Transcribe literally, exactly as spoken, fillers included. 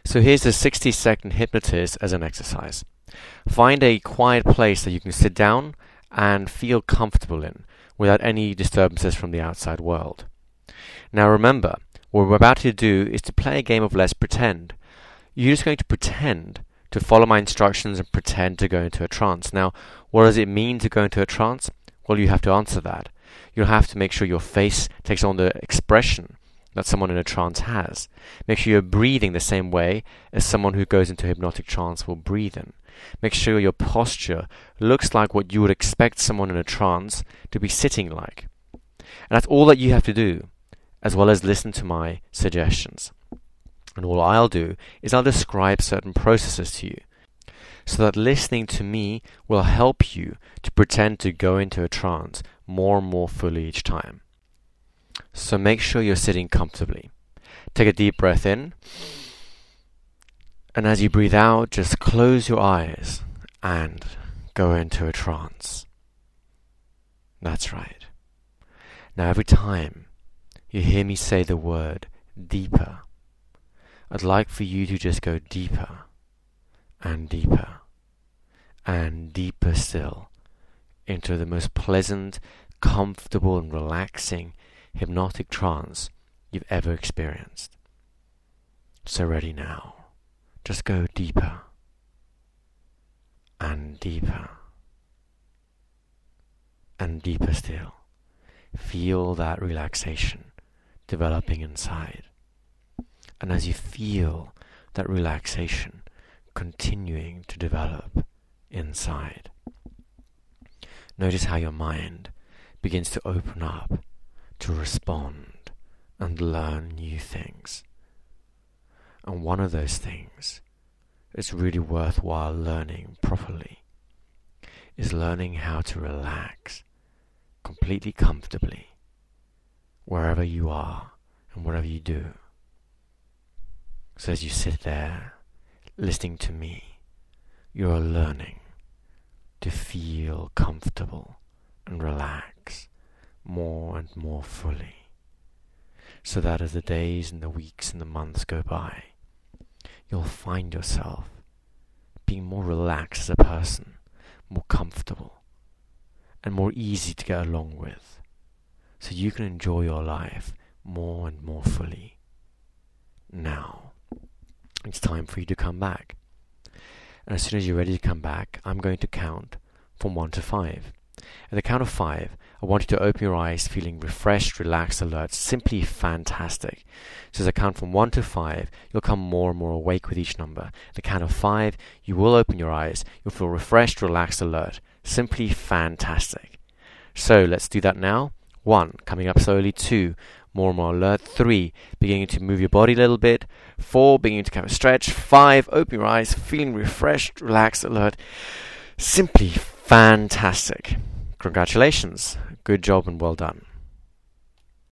So here's the sixty second hypnotist as an exercise. Find a quiet place that you can sit down and feel comfortable in without any disturbances from the outside world. Now remember, what we're about to do is to play a game of Let's Pretend. You're just going to pretend to follow my instructions and pretend to go into a trance. Now, what does it mean to go into a trance? Well, you have to answer that. You'll have to make sure your face takes on the expression that someone in a trance has. Make sure you're breathing the same way as someone who goes into a hypnotic trance will breathe in. Make sure your posture looks like what you would expect someone in a trance to be sitting like. And that's all that you have to do, as well as listen to my suggestions. And all I'll do is I'll describe certain processes to you, so that listening to me will help you to pretend to go into a trance more and more fully each time. So make sure you're sitting comfortably. Take a deep breath in, and as you breathe out, just close your eyes and go into a trance. That's right. Now every time you hear me say the word deeper, I'd like for you to just go deeper and deeper and deeper still into the most pleasant, comfortable and relaxing hypnotic trance you've ever experienced. So ready now. Just go deeper and deeper and deeper still. Feel that relaxation developing inside. And as you feel that relaxation continuing to develop inside, notice how your mind begins to open up to respond and learn new things. And one of those things it's really worthwhile learning properly is learning how to relax completely comfortably wherever you are and whatever you do. So as you sit there listening to me, you're learning to feel comfortable and relax more and more fully, so that as the days and the weeks and the months go by, you'll find yourself being more relaxed as a person, more comfortable, and more easy to get along with, so you can enjoy your life more and more fully. Now, it's time for you to come back. And as soon as you're ready to come back, I'm going to count from one to five. At the count of five, I want you to open your eyes feeling refreshed, relaxed, alert, simply fantastic. So as I count from one to five, you'll come more and more awake with each number. At the count of five, you will open your eyes, you'll feel refreshed, relaxed, alert, simply fantastic. So let's do that now. One, coming up slowly. Two, more and more alert. Three, beginning to move your body a little bit. Four, beginning to kind of stretch. Five, open your eyes, feeling refreshed, relaxed, alert, simply fantastic. Congratulations. Good job and well done.